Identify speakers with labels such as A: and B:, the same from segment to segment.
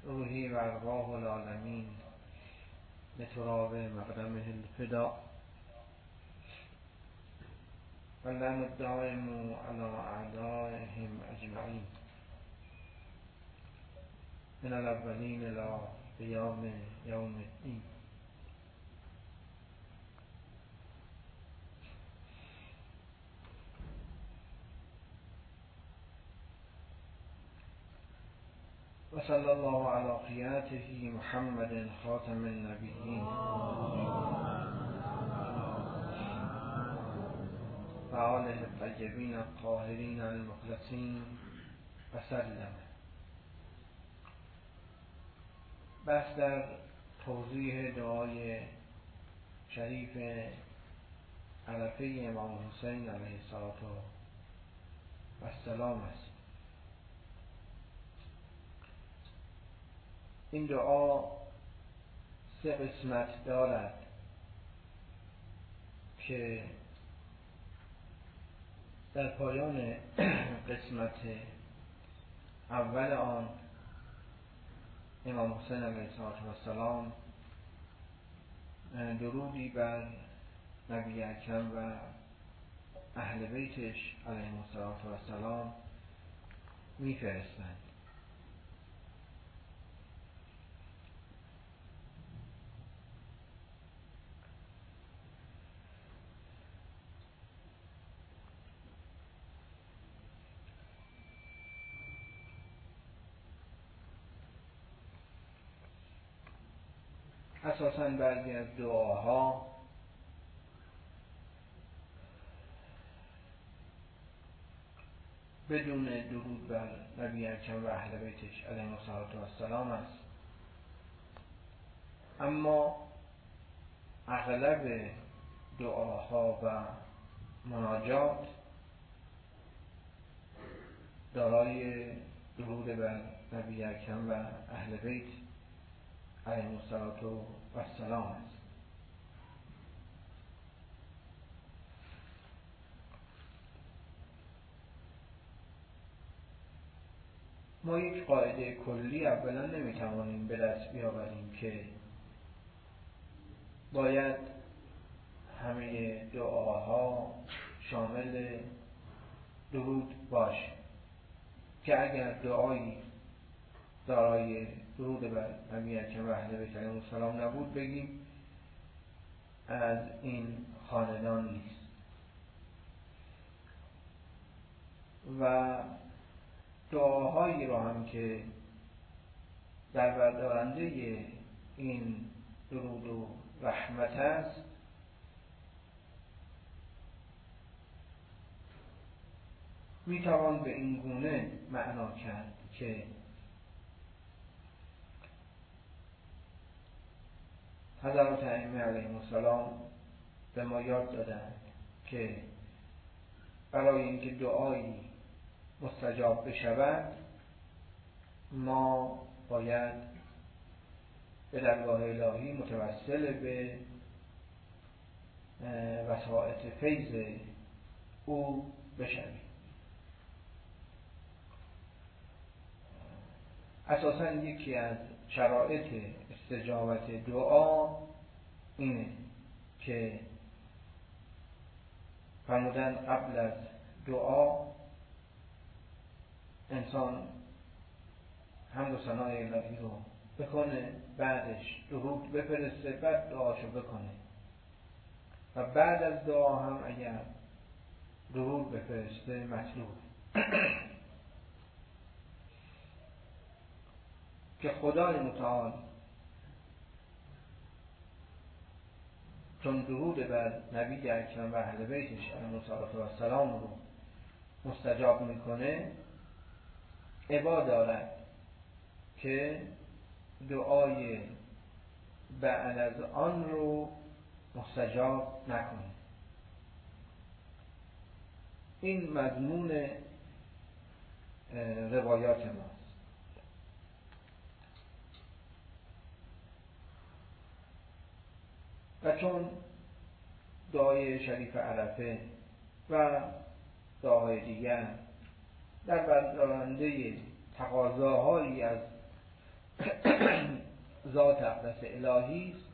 A: روحی و ارواح العالمین لتراب مقدمه الفدا و لعن الدائم علی اعدائهم اجمعین من الاولین الی قیام یوم الدین. و صلی الله علی خیرته محمد خاتم النبیین و آله الطیبین الطاهرین المخلصین و سلم. بس در توضیح دعای شریف عرفه امام حسین علیه السلام است. این دعا 3 قسمت دارد که در پایان قسمت اول آن امام حسین علیه السلام درودی بر نبی اکرم و اهل بیتش علیهم السلام میفرستند. اساساً بعضی از دعاها بدون درود بر نبی اکرم و اهل بیتش علیهم السلام است، اما اغلب دعاها و مناجات دارای درود بر نبی اکرم و اهل بیت علیهم السلام است. ما یک قاعده کلی اولا نمیتوانیم به دست بیاوریم که باید همه دعاها شامل درود باشه، که اگر دعایی دارای درود بر نبی اکرم و اهل بیت علیهم السلام نبود بگیم از این خاندان نیست. و دعاهایی رو هم که در بردارنده این درود و رحمت است میتوان به این گونه معنا کرد که حضرت ائمه علیهم السلام به ما یاد دادند که برای اینکه دعایی مستجاب بشود ما باید به درگاه الهی متوسل به وسائط فیض او بشویم. اساساً یکی از شرایط استجابت دعا اینه که فرمودن قبل از دعا انسان حمد و ثنای الهی رو بکنه، بعدش درود بفرسته، بعد دعاشو بکنه و بعد از دعا هم اگر درود بفرسته مطلوب که خدای متعال چون درود بر نبی اکرم و اهل بیتش علیهم السلام رو مستجاب میکنه، عبا دارد که دعای بعد از آن رو مستجاب نکنه. این مضمون روایات ماست. و چون دعای شریف عرفه و دعای دیگر در بردارنده تقاضاهایی از ذات اقدس الهی است.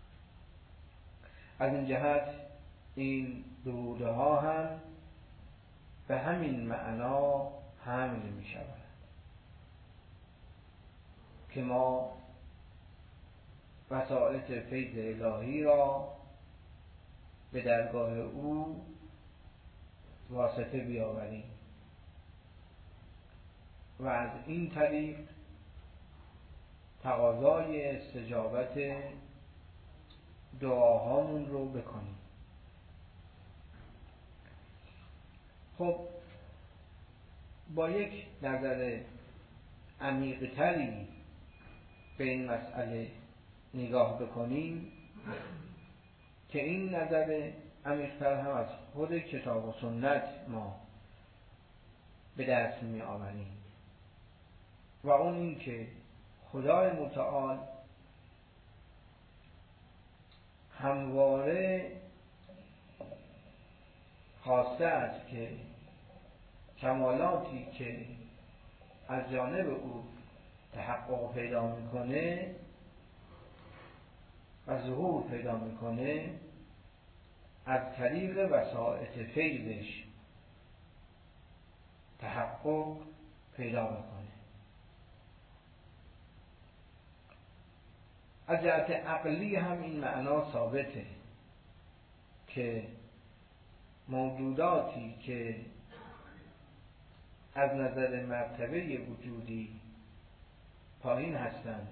A: از این جهت این دروده ها هم به همین معنا حمل می شود که ما وسائط فیض الهی را به درگاه او واسطه بیاوریم و از این طریق تقاضای استجابت دعاهامون رو بکنیم. خب با یک نظر عمیق‌تری به این مسئله نگاه بکنیم که این نظر عمیق‌تر هم از خود کتاب و سنت ما به دست می آوریم و اون این که خدای متعال همواره خواسته است که کمالاتی که از جانب او تحقق پیدا میکنه و ظهور پیدا میکنه از طریق وسائط فیضش تحقق پیدا میکنه. از جهت عقلی هم این معنا ثابته که موجوداتی که از نظر مرتبه وجودی پایین هستند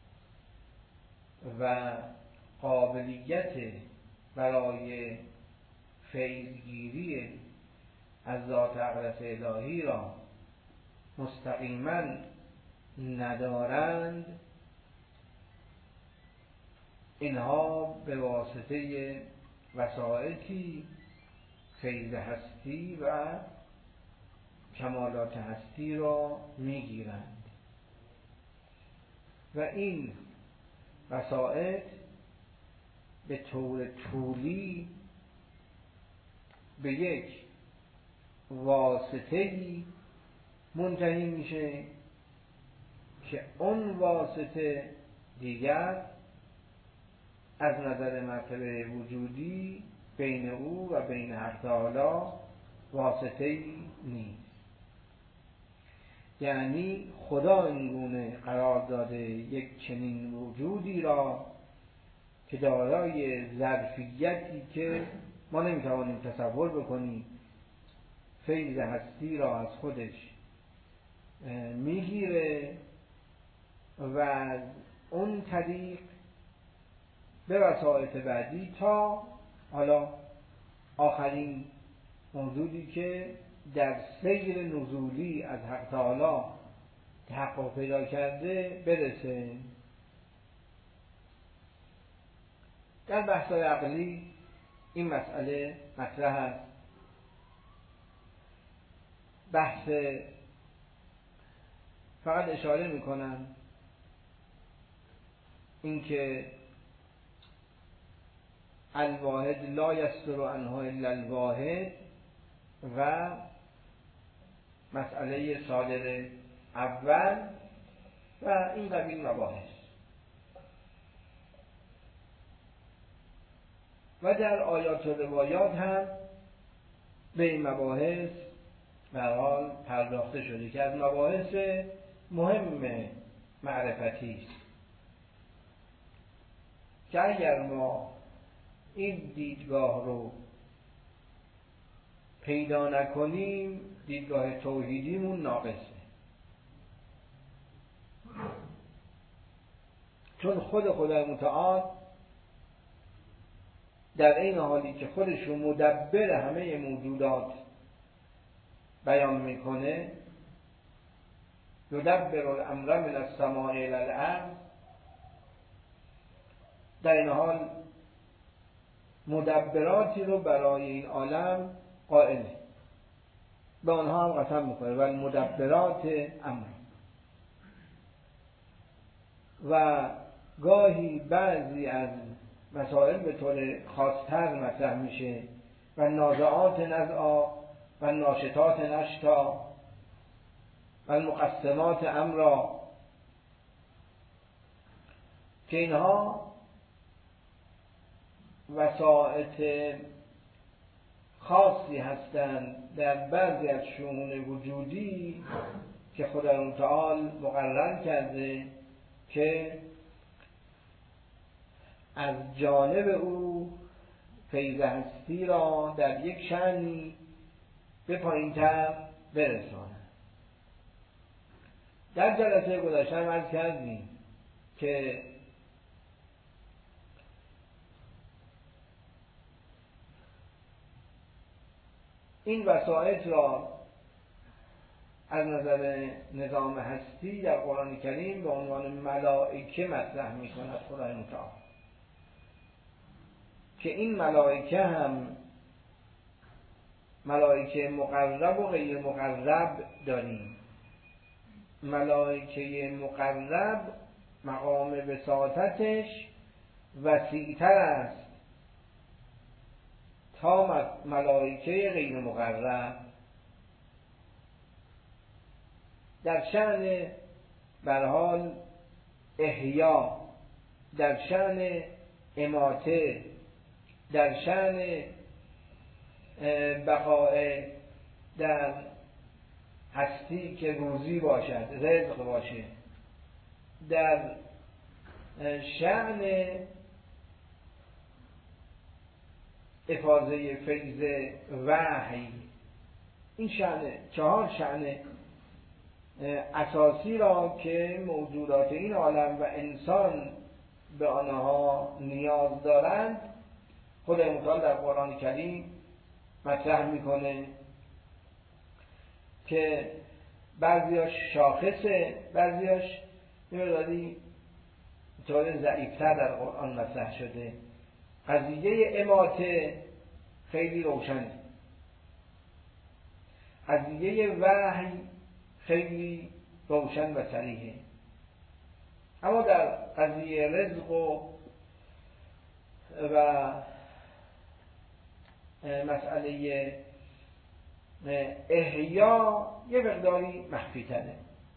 A: و قابلیت برای فیضگیری از ذات اقدس الهی را مستقیما ندارند، اینها به واسطه وسائطی فیض هستی و کمالات هستی را میگیرند و این وسائط به طور طولی به یک واسطه‌ای منتهی میشه که اون واسطه دیگر از نظر مرتبه وجودی بین او و بین حق تعالی واسطه‌ای نیست. یعنی خدا اینگونه قرار داده یک چنین وجودی را که دارای ظرفیتی که ما نمیتوانیم تصور بکنیم، فیض هستی را از خودش میگیره و از اون طریق به وسائط بعدی تا حالا آخرین موجودی که در سیر نزولی از حق تعالی تحقق پیدا کرده برسه. در بحث‌های عقلی این مسئله مطرح است. بحث فقط اشاره میکنم اینکه الواحد لا یصدر عنه الا الواحد و مسئله صادر اول و این قبیل مباحث و در آیات و روایات هم به این مباحث به هر حال پرداخته شده که از مباحث مهم معرفتی است که اگر ما این دیدگاه رو پیدا نکنیم دیدگاه توحیدیمون ناقصه، چون خدای متعال در این حالی که خودش رو مدبر همه موجودات بیان میکنه، یدبر الامر من السماء الی الارض، در این حال مدبراتی رو برای این عالم قائله، به آنها هم قسم میکنه و المدبرات امر. و گاهی بعضی از مسائل به طور خاص‌تر مطرح میشه و نازعات نزعا و ناشطات نشطا و المقسمات امرا که اینها وسائط خاصی هستند در بعضی از شؤون وجودی که خدای متعال مقرر کرده که از جانب او فیض هستی را در یک شأنی به پایین‌تر برساند. در جلسه گذشته عرض کردیم که این وسائط را از نظر نظام هستی در قرآن کریم به عنوان ملائکه مطرح می کند خدای متعال، که این ملائکه هم ملائکه مقرب و غیر مقرب داریم. ملائکه مقرب مقام وساطتش وسیع‌تر است تا ملائکه غیر مقرب. در شأن برحال احیا، در شأن اماته، در شأن بقاء در هستی که روزی باشد، رزق باشه، در شأن افاضه فیض وحی، این شأن 4 شأن اساسی را که موجودات این عالم و انسان به آنها نیاز دارند خدای متعال در قرآن کریم مطرح میکنه که بعضیاش شاخصه، بعضیاش یه طور ضعیفتر در قرآن مطرح شده. قضیه اماته خیلی روشنه، قضیه وحی خیلی روشن و صریحه، اما در قضیه رزق و مسئله احیا یه مقداری مخفی تره.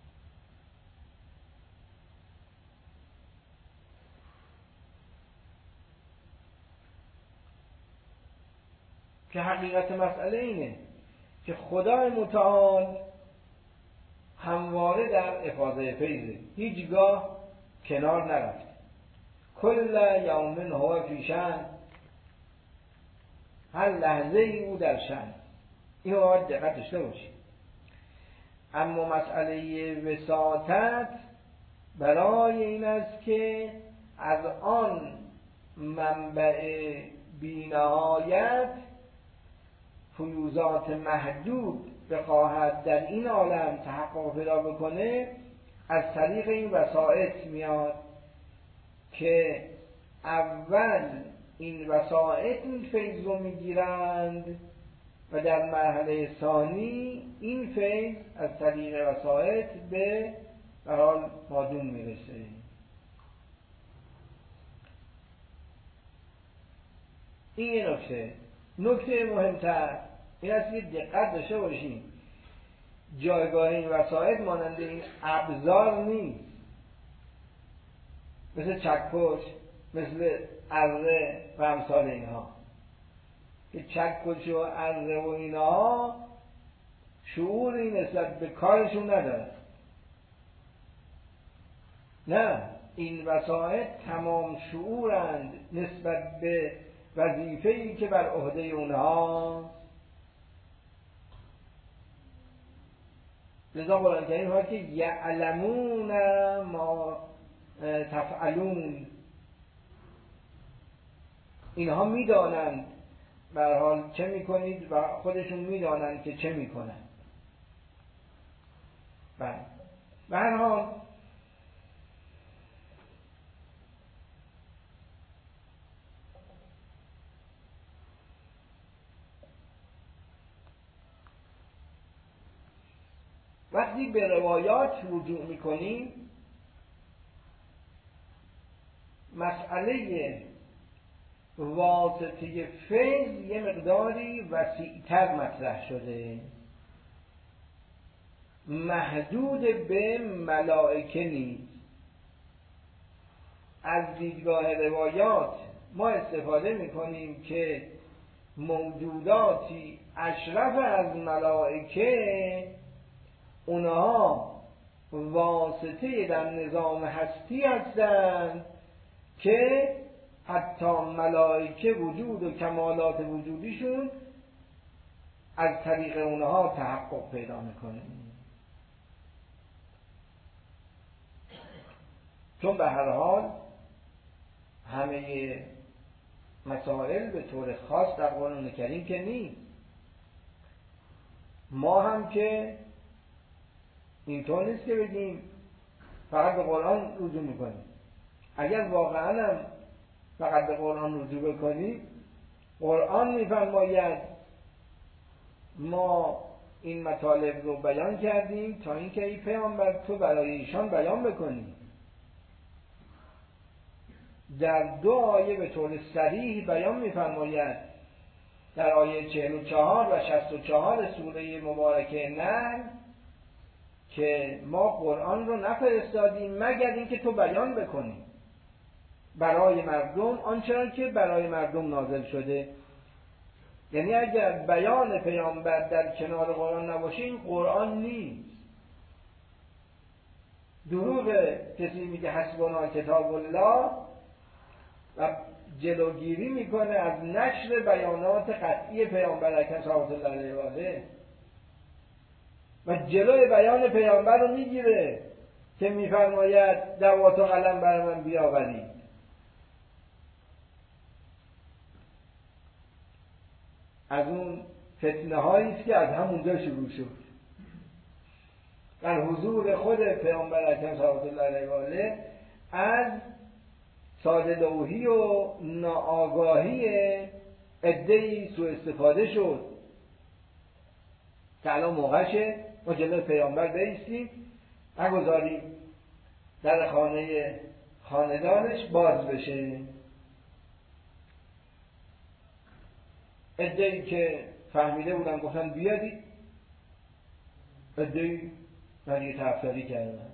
A: که حقیقت مسئله اینه که خدای متعال همواره در افاضه فیضه، هیچگاه کنار نرفته. کل یوم هو فی شأن، هر لحظه او در شأن. اینو باید دقت داشته باشید. اما مسئله وساطت برای این است که از آن منبع بی‌نهایت فیوضات محدود بخواهد در این عالم تحقق پیدا بکنه، از طریق این وسائط میاد که اول این وسائط این فیض رو میگیرند و در مرحله ثانی این فیض از طریق وسائط به حال مادون میرسه. این یه نکته. نکته مهمتر این است که دقت داشته باشیم جایگاه این وسائط مانند این ابزار نیست، مثل چکش، مثل اره و امثال اینها، که چکش و اره و اینها شعوری نسبت به کارشون نداره. نه، این وسائط تمام شعورند نسبت به وظیفه‌ای که بر عهده اونها. لذا قرآن کریم ها که یعلمون ما تفعلون، اینها میدانند به هر حال چه میکنید و خودشون میدانند که چه میکنند. بله، به هر حال وقتی به روایات رجوع میکنیم مسئله واسطه فیض یه مقداری وسیع‌تر مطرح شده، محدود به ملائکه نیست. از دیدگاه روایات ما استفاده میکنیم که موجوداتی اشرف از ملائکه اونها واسطه در نظام هستی هستند که حتی ملائکه وجود و کمالات وجودیشون از طریق اونها تحقق پیدا میکنه. چون به هر حال همه مسائل به طور خاص در قرآن کریم که نیست. ما هم که اینطور نیست که بگیم فقط به قرآن رجوع میکنیم. اگر واقعا هم فقط به قرآن رجوع بکنیم، قرآن میفرماید ما این مطالب رو بیان کردیم تا اینکه ای پیامبر تو برای ایشان بیان بکنی. در 2 آیه به طور صریح بیان می‌فرماید، در آیه 44 و 64 سوره مبارکه نحل، که ما قرآن رو نفرستادیم مگر اینکه تو بیان بکنی برای مردم آنچه که برای مردم نازل شده. یعنی اگر بیان پیامبر در کنار قرآن نباشه این قرآن نیست. دروغ کسی میگه حسبنا کتاب الله و جلوگیری میکنه از نشر بیانات قطعی پیامبر اکرم صلی الله علیه و آله و جلوی بیان پیامبر رو میگیره که میفرماید دوات و قلم بر من بیاورید. از اون فتنه هایی است که از همونجا شروع شد. در حضور خود پیامبر اکرم صلی الله علیه و آله از ساده لوحی و ناآگاهی عده‌ای سوء استفاده شد که الان موقعشه ما جلوی پیامبر بایستیم، نگذاریم در خاندانش باز بشه. عده‌ای که فهمیده بودن گفتن بیادید، عده‌ای برای طرفداری کردن.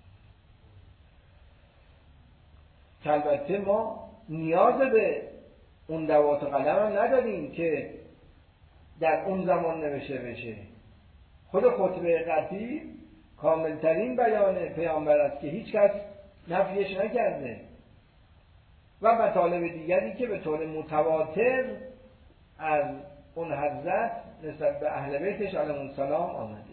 A: که البته ما نیاز به اون دوات و قلم هم نداریم که در اون زمان نوشته بشه. خود خطبه قطعی کاملترین بیان پیامبر است که هیچ کس نفیش نکرده و مطالب دیگری که به طور متواتر از اون حضرت نسبت به اهل بیتش علیهم السلام آمده.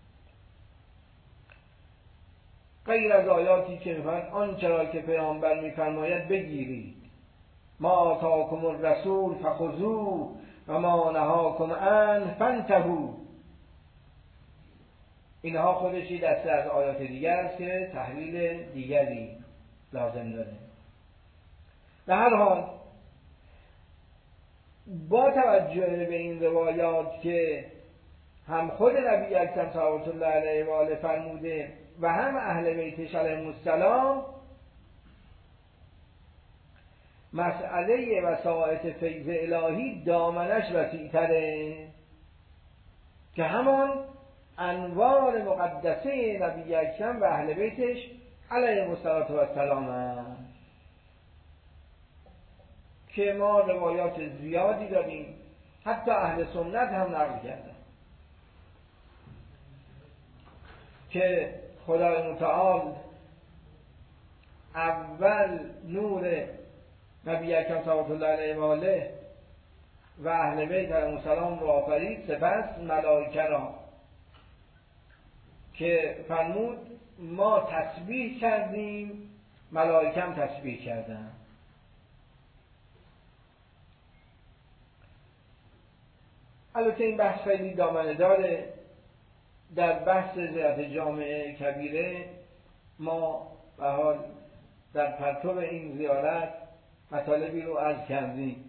A: غیر از آیاتی که میفرماید آنچه را که پیامبر میفرماید بگیرید، ما آتاکم الرسول فخذوه و ما نهاکم عنه فانتهوا. اینها خودشی دسته از آیات دیگر است که تحلیل دیگری لازم داره. به هر حال با توجه به این روایات که هم خود نبی اکرم صلوات الله علیه و آله فرموده و هم اهل بیتش علیهم السلام، مسئله وسائط فیض الهی دامنش وسیع‌تره که همان انوار مقدسه نبی اکرم و اهل بیتش علیهم السلام است که ما روایات زیادی داریم، حتی اهل سنت هم نقل کردن که خدای متعال اول نور نبی اکرم صلی الله علیه و آله و اهل بیت علیهم السلام را آفرید، سپس ملائکه را که فرمود ما تسبیح کردیم ملائکه هم تسبیح کردن. البته این بحث خیلی دامنه داره. در بحث زیارت جامع کبیره ما به حال در پرتو این زیارت مطالبی رو عرض کردیم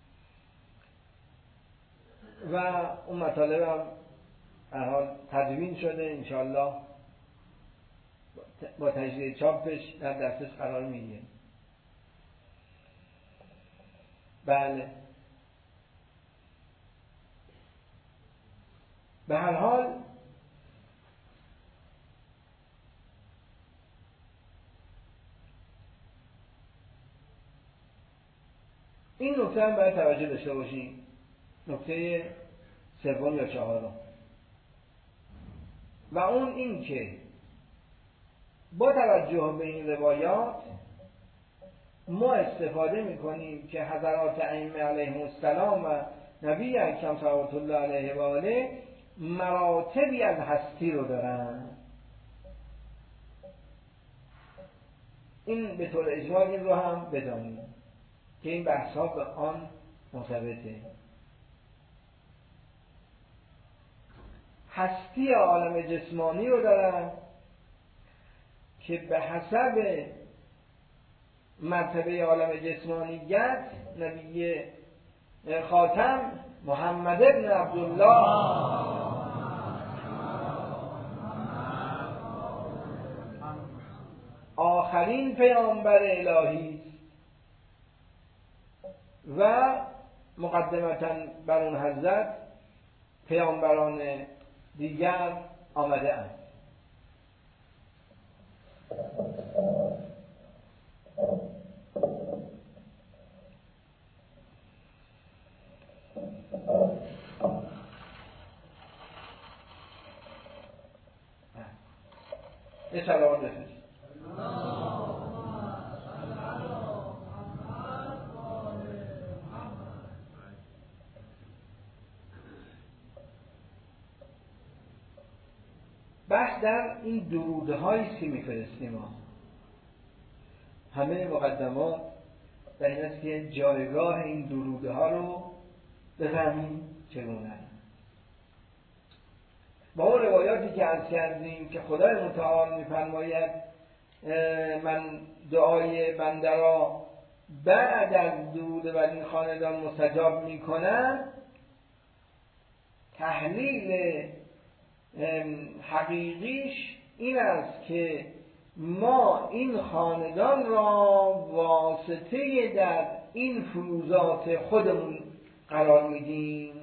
A: و اون مطالب هم به حال تدوین شده، انشاءالله با تجدید چاپش در دسترس قرار میگیره. بله، به هر حال این نکته هم باید توجه داشته باشیم. نکته سوم یا چهارم، و اون این که با توجه به این روایات ما استفاده میکنیم که حضرات ائمه علیهم السلام و نبی اکرم صلوات الله علیه و آله مراتبی از هستی رو دارن. این به طور اجمال این رو هم بدانیم که این بحث ها به آن مرتبطه. هستی عالم جسمانی رو دارن که به حسب مرتبه عالم جسمانیت نبی خاتم محمد بن عبدالله آخرین پیامبر الهی و مقدمتاً بر اون حضرت پیامبران دیگر آمده اند. یه صلوات بفرست. بحث در این درودهایی که میفرستیم ما همه مقدمات در این است که جایگاه این درودها رو بفهمیم چگونه. با اون روایاتی که عرض کردیم که خدای متعال میفرماید من دعای بنده را بعد از درود بر این خاندان مستجاب میکنم، تحلیل حقیقیش این است که ما این خاندان را واسطه در این فیوزات خودمون قرار میدیم.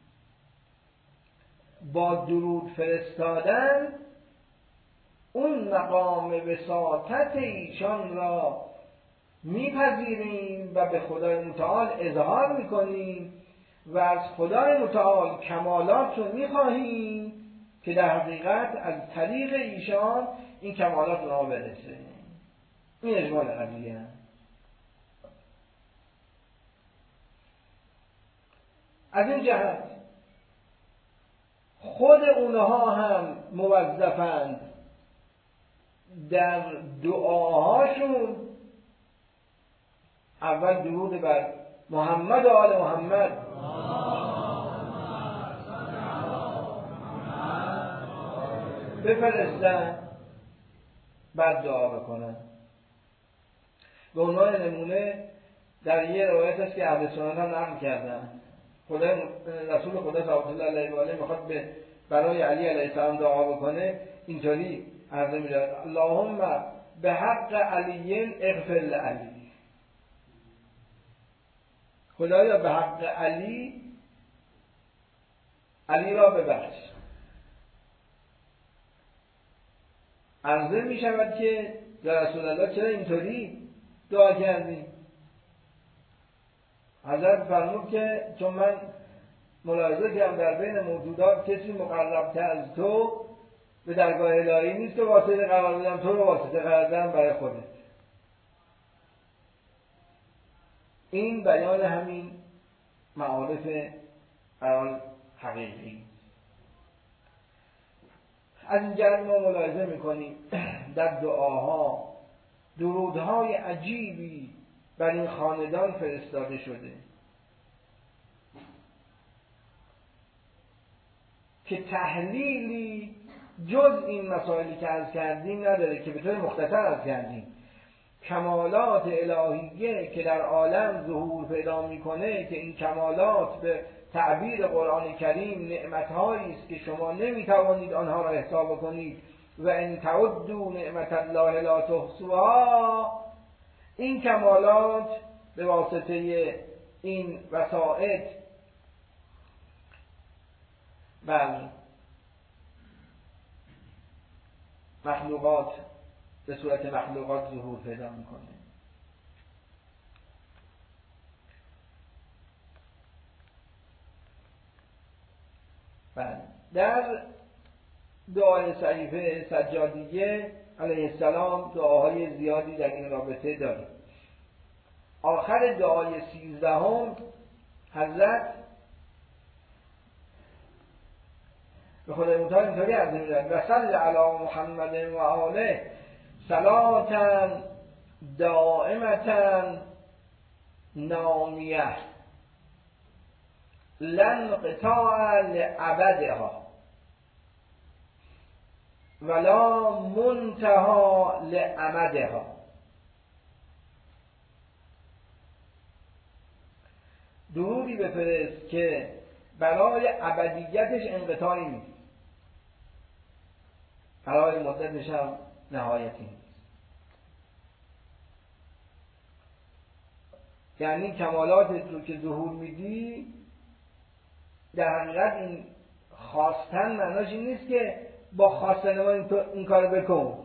A: با درود فرستادن اون مقام وساطت ایشان را میپذیریم و به خدای متعال اظهار میکنیم و از خدای متعال کمالات رو میخواهیم که در حقیقت از طریق ایشان این کمالات رو ما برسه. این اجمال قضیه هست. از این جهت خود اونها هم موظفند در دعاهاشون اول درود بر محمد و آل محمد بفرستن، بعد دعا بکنن. به عنوان نمونه در یه روایت است که اهل سنت هم نقل کردن، رسول خدا صلی الله علیه و آله میخواد برای علی علیه السلام دعا بکنه، اینطوری عرض می‌کنه اللهم به حق علی اغفر لعلی، خدایا به حق علی را ببخش. عرضه می شود که در رسول الله چرا اینطوری دعا کردی؟ حضرت فرمود که چون من ملاحظه کردم در بین موجودات کسی مقرب‌تر از تو به درگاه الهی نیست که واسطه قرار بدم، تو رو واسطه قرار دادم برای خودت. این بیان همین معارف قرار حقیقی. از این جهت ما ملاحظه میکنیم در دعاها درودهای عجیبی بر این خاندان فرستاده شده که تحلیلی جز این مسائلی که عرض کردیم نداره، که به طور مختصر عرض کردیم کمالات الهیه که در عالم ظهور پیدا میکنه، که این کمالات به تعبیر قرآن کریم نعمتهایی است که شما نمیتوانید آنها را حساب کنید و ان تعدوا نعمت الله لا تحصوها. این کمالات به واسطه این وسائط بر مخلوقات به صورت مخلوقات ظهور پیدا میکنه. بله. در دعای صحیفه سجادیه علیه السلام دعاهای زیادی در این رابطه داریم. آخر دعای 13 حضرت به خدای متعال اینطوری عرض می‌کنند و صل علی محمد و آله صلاة دائمة نامیه لن قطاع لعبدها ولا منتها لعمدها. درودی بفرست که برای ابدیتش انقطاعی نیست، برای مدتش هم نهایتی نیست. یعنی کمالاتت رو که ظهور میدی در حقیقت این خواستن معناش این نیست که با خواستن ما این کار بکن.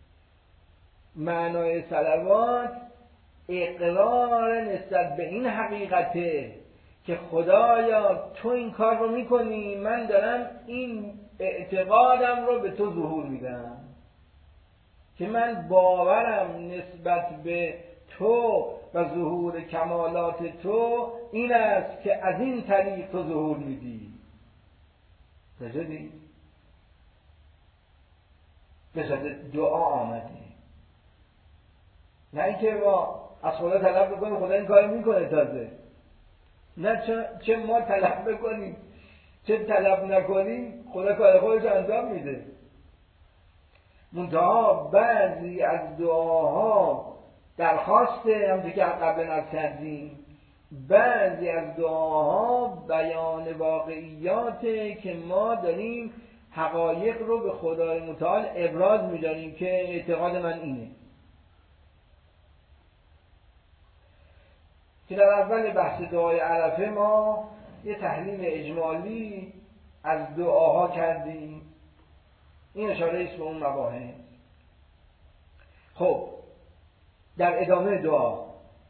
A: معنای صلوات اقرار نسبت به این حقیقته که خدایا تو این کار رو میکنی، من دارم این اعتقادم رو به تو ظهور میدم که من باورم نسبت به تو و ظهور کمالات تو این است که از این طریق تو ظهور میدی. تجدید به دعا آمده، نه اینکه ما از خدا طلب بکنیم خدا این کار میکنه تازه، نه چه ما طلب بکنیم چه طلب نکنیم خدا کار خودش انجام میده. منتها بعضی از دعاها درخواسته، همونطور که قبلا عرض کردیم، بعضی از دعاها بیان واقعیاته که ما داریم حقایق رو به خدای متعال ابراز می‌داریم که اعتقاد من اینه. که در اول بحث دعای عرفه ما یه تحلیل اجمالی از دعاها کردیم، این اشاره است به اون مباحث. خب در ادامه دعا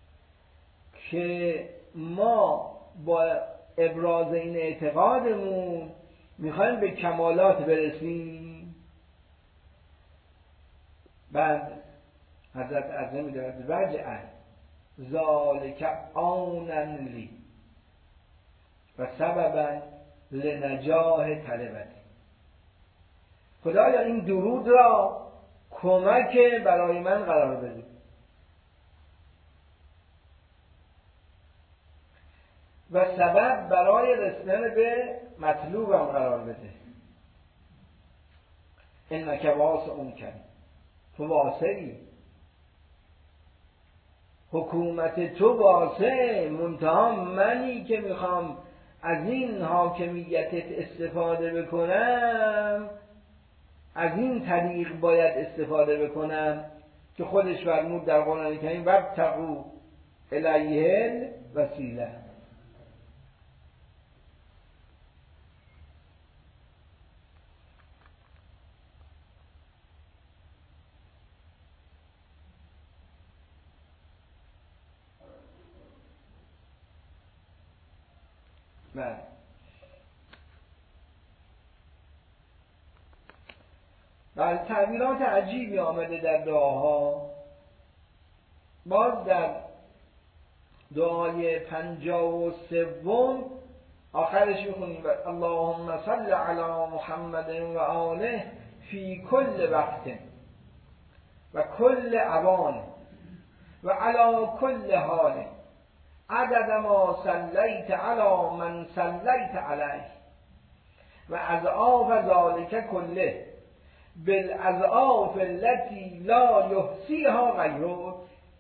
A: که ما با ابراز این اعتقادمون میخوایم به کمالات برسیم، بعد حضرت عرضه می‌دارد وجعل ذالک عونا لی و سببا لنجاح طلبتی. خدایا این درود را کمک برای من قرار بده و سبب برای رسیدن به مطلوبم قرار بده. انک واسع کریم، تو واسعی، حکومت تو واسع، منتها منی که میخوام از این حاکمیتت استفاده بکنم از این طریق باید استفاده بکنم که خودش فرمود در قرآن کریم وابتغوا الیه الوسیله. بله، تعبیرات عجیبی آمده در دعاها. باز در دعای 53 آخرش میخونیم اللهم صل علی محمد و آله فی کل وقت و کل اوان و علی کل حال عدد ما صلیت علی من صلیت علیه و اضعاف ذالک کله بالاضعاف التي لا یحصیها غیرک.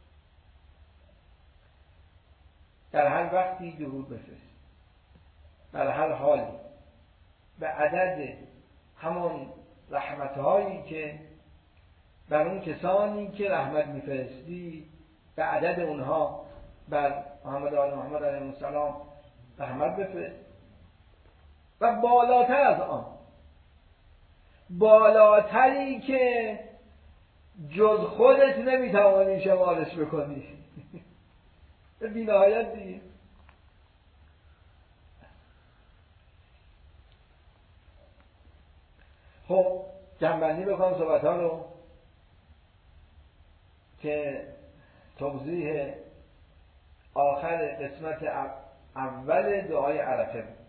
A: در هر وقتی درود بفرست، در هر حالی، به عدد همون رحمتهایی که بر اون کسانی که رحمت میفرستی به عدد اونها بر محمد و آل محمد علیهم السلام رحمت بفرست. و بالاتر از آن، بالاتری که جز خودت نمیتوانی شمارش بکنی. به بی‌نهایت دیگه. خب جنبندی بکنم صحبت ها رو که توضیح آخر قسمت اول دعای عرفه بود.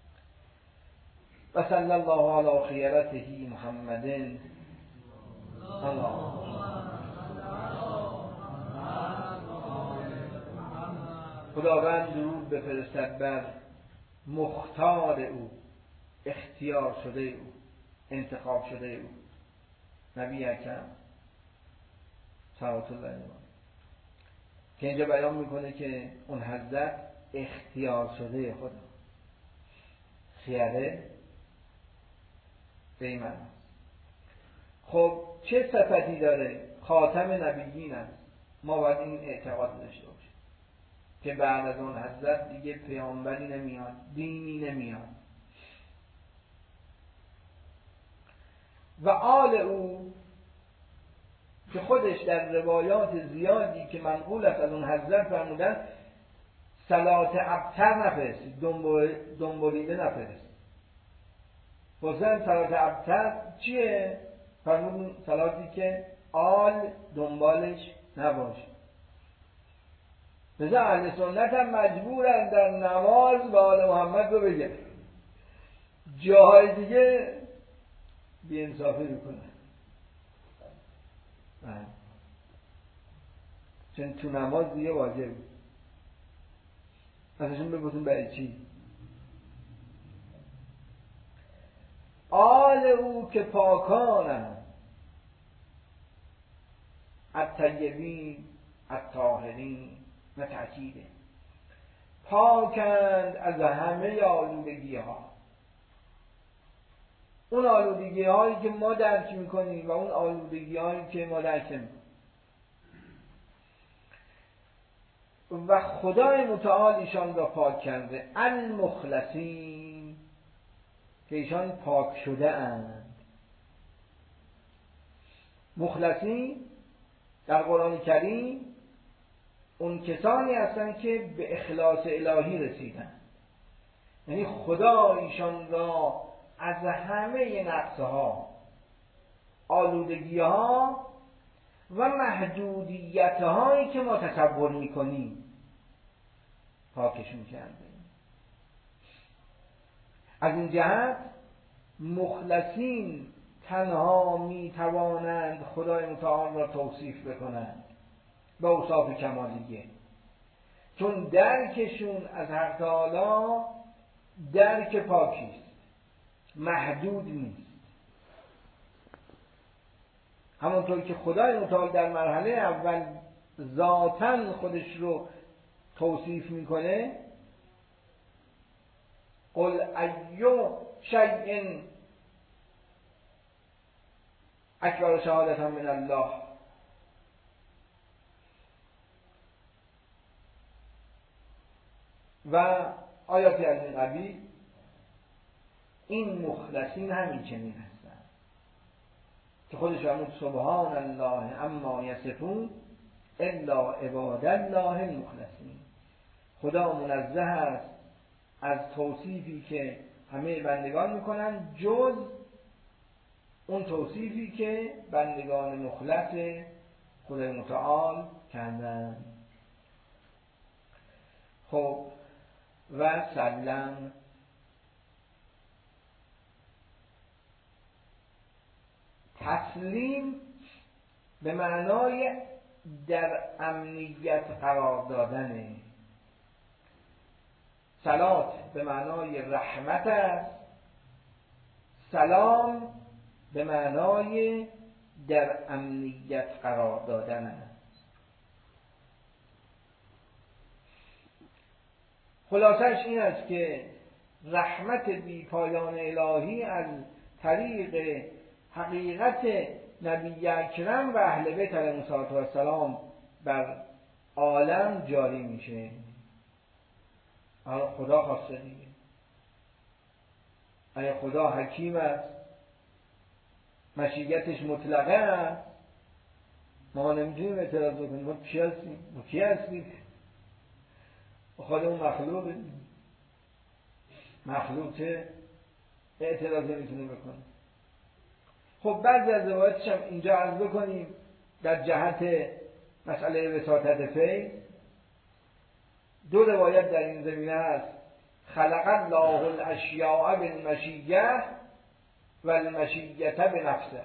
A: و صلی الله علی خیرته محمد. الله خداوند درود بفرستد بر مختار او، اختیار شده او، انتخاب شده او، نبی اکرم صلوات الله علیه که اینجا بیان میکنه که اون حضرت اختیار شده خدا، خیره به این معنی. خب چه صفتی داره؟ خاتم نبیین است. ما باید این اعتقاد داشته باشیم که بعد از اون حضرت دیگه پیامبری نمیاد، دینی نمیاد. و آل او که خودش در روایات زیادی که منقول است از اون حضرت فرمودن صلات ابتر نفرستید، دنبالیده نفرستید. حسین صلات ابتر چیه؟ فرمودن صلاتی که آل دنبالش نباشه. مثلا اهل سنت هم مجبورن در نماز به آل محمد رو بگن، جاهای دیگه بی‌انصافی میکنن. چون تو نماز دیگه واجب ازشون بپرسیم برای چی؟ آل او که پاکانند، الطیبین الطاهرین، و تأکیده پاکند از همه آلودگی ها. اون آلودگی هایی که ما درک میکنیم و اون آلودگی هایی که ما درک نمیکنیم. و خدای متعال ایشان را پاک کرده. المخلصین که ایشان پاک شده اند. مخلصین در قرآن کریم اون کسانی هستند که به اخلاص الهی رسیدن، یعنی خدا ایشان را از همه نقصها، آلودگی‌ها و محدودیت‌هایی که ما تصور می‌کنیم پاکشون کرده. از این جهت مخلصین تنها می‌توانند خدای متعال را توصیف بکنند به اوصاف کمالیه، چون درکشون از حق تعالی درک پاکیست، محدود نیست. همونطور که خدای متعال در مرحله اول ذاتاً خودش رو توصیف میکنه، قل ایو شیء اکبر شهادة من الله، و آیاتی از این قبیل. این مخلصین همین چنین هستند که خودش فرمود سبحان الله عما یصفون الا عباد الله المخلصین. خدا منزه است از توصیفی که همه بندگان میکنن جز اون توصیفی که بندگان مخلص خدای متعال کردن. خب و سلم تسلیم به معنای در امنیت قرار دادنه. صلات به معنای رحمت است، سلام به معنای در امنیت قرار دادن است. خلاصش این است که رحمت بی پایان الهی از طریق حقیقت نبی اکرم و اهل بیت علیهم السلام بر عالم جاری میشه. خدا خواسته دیگه. اگه خدا حکیم است، مشیتش مطلقه است، ما نمیتونیم اعتراض بکنیم. ما کی هستیم؟ خودمون مخلوق چه اعتراضی میتونه بکنه؟ خب بعضی از روایاتش هم اینجا عرض بکنیم در جهت مسئله وساطت فیض. دو روایت در این زمینه هست: خلق الله الاشیاء بالمشیه و المشیه بنفسها.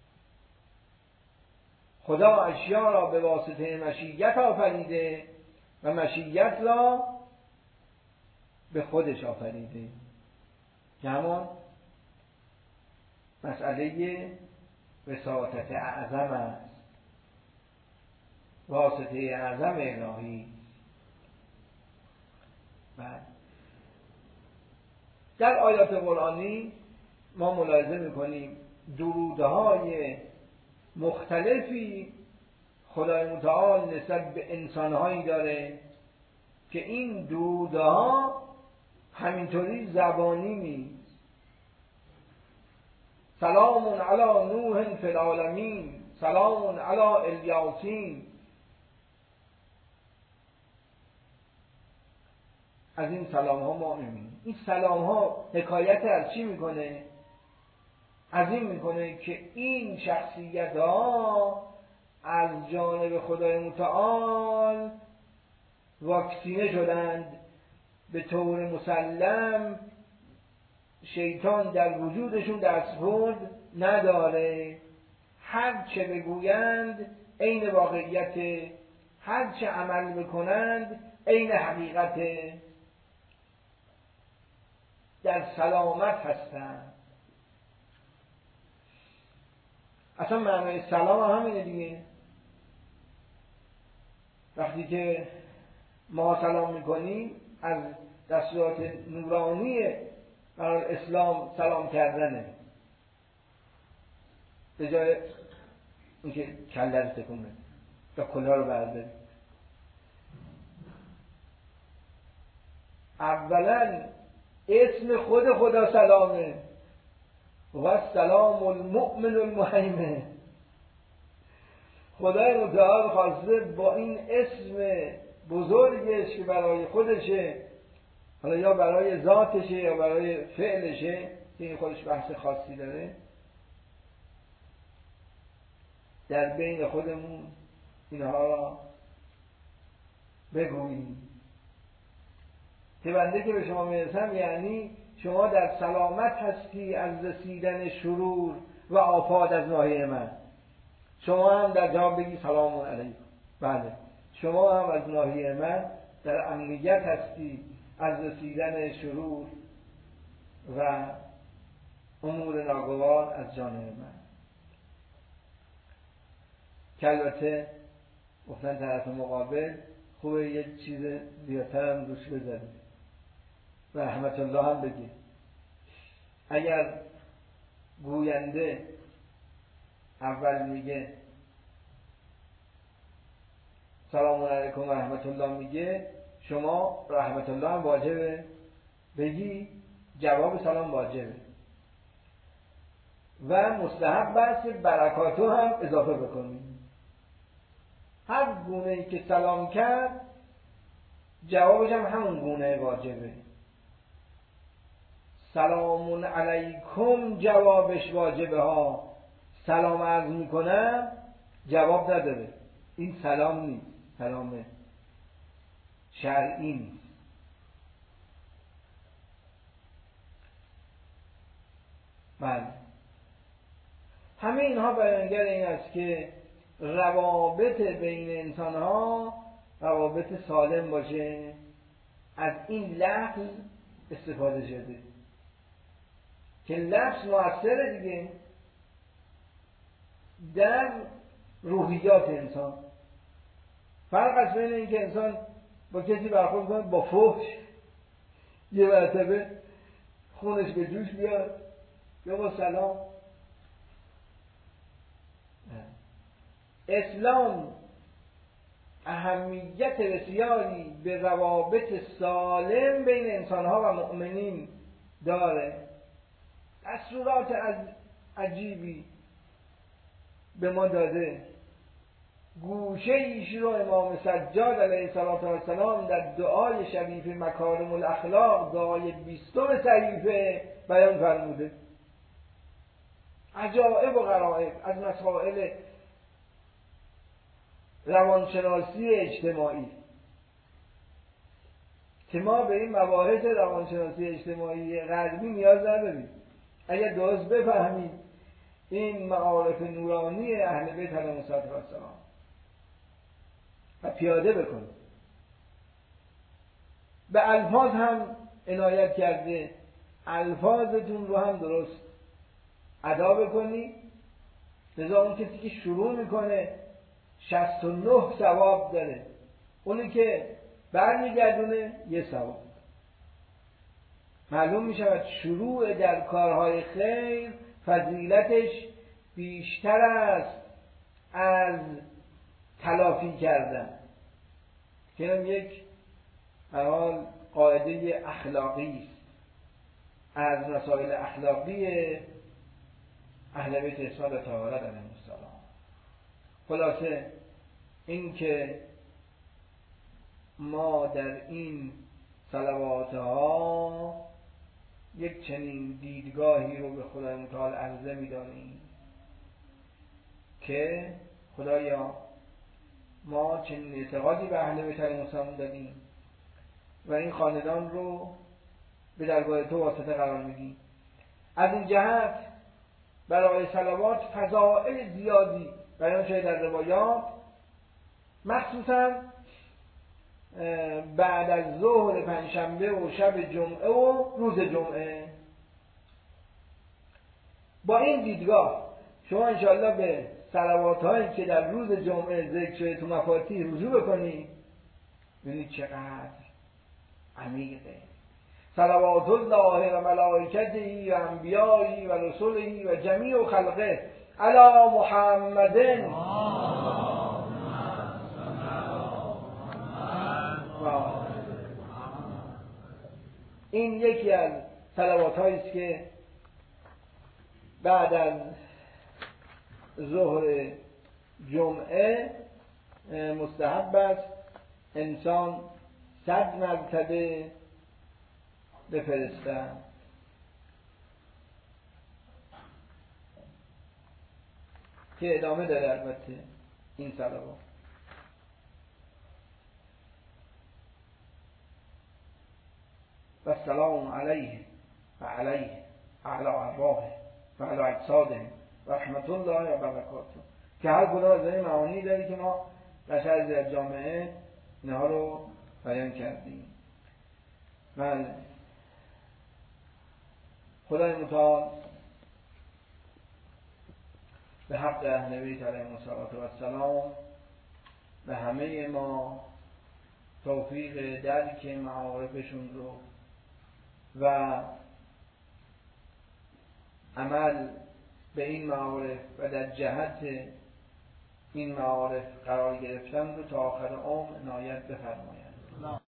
A: خدا اشیا را به واسطه مشیت آفریده و مشیت را به خودش آفریده، که همان مسئله وساطت اعظم است، واسطه اعظم الهی. در آیات قرآنی ما ملاحظه میکنیم درودهای مختلفی خدای متعال نسبت به انسانهایی داره که این درودها همینطوری زبانی نیست. سلام علی نوح فی العالمین، سلام علی الیاسین. از این سلام ها ما میبینیم. این سلام ها حکایت از چی میکنه؟ از این میکنه که این شخصیت ها از جانب خدای متعال واکسینه شدند، به طور مسلم شیطان در وجودشون دستبرد نداره. هر چه بگویند عین واقعیت، هر چه عمل بکنند عین حقیقت، در سلامت هستند. اصلا معنای سلام همینه دیگه. وقتی که ما سلام میکنیم از دستورات نورانی برای اسلام سلام کردنه، به جای اینکه کله رو تکون بدیم یا کلاه رو برداریم. اولا اسم خود خدا سلامه و سلام المؤمن المهیمن. خدای متعال خواسته با این اسم بزرگش که برای خودشه، حالا یا برای ذاتشه یا برای فعلشه که این خودش بحث خاصی داره، در بین خودمون اینها را بگوییم. که بنده که به شما میرسم یعنی شما در سلامت هستی از رسیدن شرور و آفات از ناحیه من. شما هم در جواب بگی سلام علیکم. بله، شما هم از ناحیه من در امنیت هستی از رسیدن شرور و امور ناگوار از جانب من. که البته گفتن طرف مقابل خوبه یک چیز زیادتر هم روش بذارید و رحمت الله هم بگید. اگر گوینده اول میگه سلام علیکم و رحمت الله میگه، شما رحمت الله هم واجبه بگی، جواب سلام واجبه و مستحب بحث برکاتو هم اضافه بکنید. هر گونه ای که سلام کرد جوابش هم همون گونه واجبه. سلام علیکم جوابش واجبه ها، سلام عرض میکنم جواب نداره. این سلام نیست، سلام شرعی نیست. بله، همه اینها بیانگر این است که روابط بین انسان ها روابط سالم باشه. از این لفظ استفاده شده که لفظ مؤثره دیگه در روحیات انسان. فرق است بین این که انسان با کسی برخورد کنه با فحش یه مرتبه خونش به جوش بیاد یا با سلام. اسلام اهمیت بسیاری به روابط سالم بین انسانها و مؤمنین داره. دستورات عجیبی به ما داده. گوشه ایش رو امام سجاد علیه السلام در دعای شریف مکارم الاخلاق، دعای 20 صحیفه بیان فرموده. عجایب و غرایب از مسائل روانشناسی اجتماعی که ما به این مباحث روانشناسی اجتماعی غربی نیاز نداریم. اگر درست بفهمید این معارف نورانی اهل بیت علیهم السلام و پیاده بکنید، به الفاظ هم عنایت کرده، الفاظتون رو هم درست ادا بکنید. لذا اون کسی که شروع میکنه 69 ثواب داره، اونی که برمیگردونه یه ثواب. معلوم میشود شروع در کارهای خیر فضیلتش بیشتر است از تلافی کردن، که هم یک حال قاعده اخلاقی است از مسائل اخلاقی اهل بیت اسماعیل و طهارت علیهم السلام. خلاصه این که ما در این صلوات ها یک چنین دیدگاهی رو به خدای متعال عرضه می‌دانیم که خدایا ما چنین اعتقادی به اهل بیت علیهم السلام داریم و این خاندان رو به درگاه تو واسطه قرار میدیم. از این جهت برای صلوات فضائل زیادی بیان شده در روایات، مخصوصا بعد از ظهر پنجشنبه و شب جمعه و روز جمعه. با این دیدگاه شما انشاءالله به صلوات هایی که در روز جمعه ذکر شده تو مفاتیح رجوع بکنید، ببینید چقدر عمیقه. صلوات الله و ملائکته و انبیائه و رسله و جمیع خلقه علی محمد. این یکی از صلوات هایی است که بعد از ظهر جمعه مستحب است انسان 100 مرتبه بفرستن. که ادامه داره البته این صلوات. و السلام علیه و علیه اعلی ارواحه و علی اجساده و رحمت الله و برکاته، که هر کدام از این معانی داری که ما در شرح جامعه اینها رو بیان کردیم. بله، خدای متعال به حق اهل بیت علیهم السلام به همه ما توفیق درک معارفشون رو و عمل به این معارف و در جهت این معارف قرار گرفتن رو تا آخر عمر عنایت بفرماید.